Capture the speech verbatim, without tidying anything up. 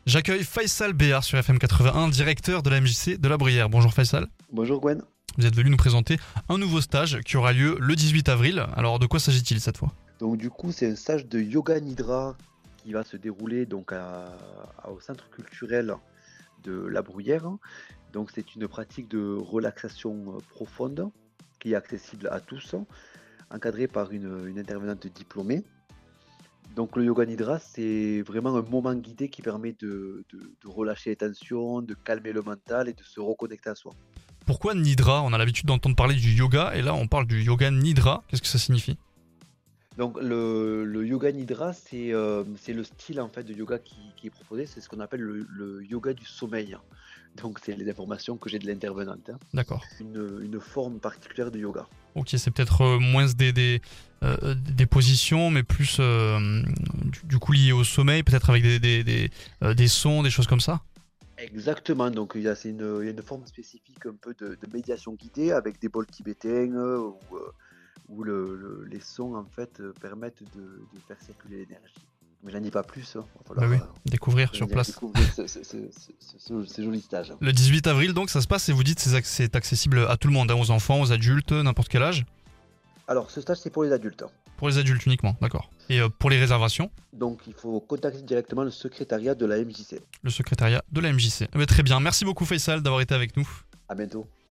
J'accueille Faisal Béhar sur F M quatre-vingt-un, directeur de la M J C de La Bruyère. Bonjour Faisal. Bonjour Gwen. Vous êtes venu nous présenter un nouveau stage qui aura lieu le dix-huit avril. Alors de quoi s'agit-il cette fois ? Donc du coup c'est un stage de yoga nidra qui va se dérouler donc à, à- au centre culturel de La Bruyère. Donc c'est une pratique de relaxation euh, profonde qui est accessible à tous, encadrée par une, une intervenante diplômée. Donc le yoga nidra c'est vraiment un moment guidé qui permet de, de- de relâcher les tensions, de calmer le mental et de se reconnecter à soi. Pourquoi Nidra ? On a l'habitude d'entendre parler du yoga et là on parle du yoga Nidra. Qu'est-ce que ça signifie ? Donc le, le yoga nidra, c'est euh, c'est le style en fait de yoga qui, qui est proposé, c'est ce qu'on appelle le, le yoga du sommeil. Donc c'est les informations que j'ai de l'intervenante, hein. D'accord. Une, une forme particulière de yoga. Ok, c'est peut-être euh, moins des, des, euh, des positions, mais plus euh, du, du coup lié au sommeil, peut-être avec des, des, des, euh, des sons, des choses comme ça. Exactement, donc il y a, c'est une, il y a une forme spécifique un peu de, de médiation guidée avec des bols tibétains euh, où, euh, où le- le- les sons en fait euh, permettent de, de faire circuler l'énergie. Mais j'en dis pas plus, hein. Il va Bah falloir oui, euh, découvrir sur venir place. découvrir ce, ce- ce- ce- ce- ces jolis stages. Le dix-huit avril, donc, ça se passe et vous dites que c'est ac- c'est accessible à tout le monde, hein, aux enfants, aux adultes, n'importe quel âge. Alors ce stage c'est pour les adultes. Pour les adultes uniquement, d'accord. Et euh, pour les réservations, Donc il faut contacter directement le secrétariat de la M J C. le secrétariat de la M J C. Eh ben, très bien, merci beaucoup Faisal d'avoir été avec nous. À bientôt.